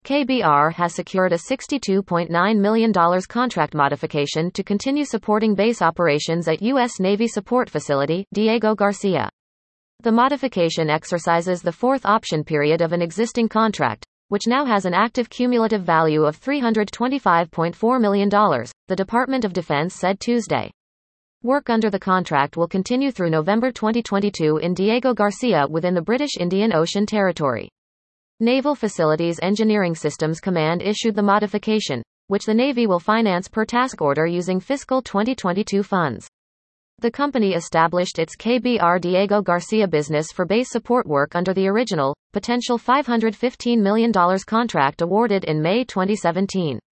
KBR has secured a $62.9 million contract modification to continue supporting base operations at U.S. Navy Support Facility, Diego Garcia. The modification exercises the fourth option period of an existing contract, which now has an active cumulative value of $325.4 million, the Department of Defense said Tuesday. Work under the contract will continue through November 2022 in Diego Garcia within the British Indian Ocean Territory. Naval Facilities Engineering Systems Command issued the modification, which the Navy will finance per task order using fiscal 2022 funds. The company established its KBR Diego Garcia business for base support work under the original, potential $515 million contract awarded in May 2017.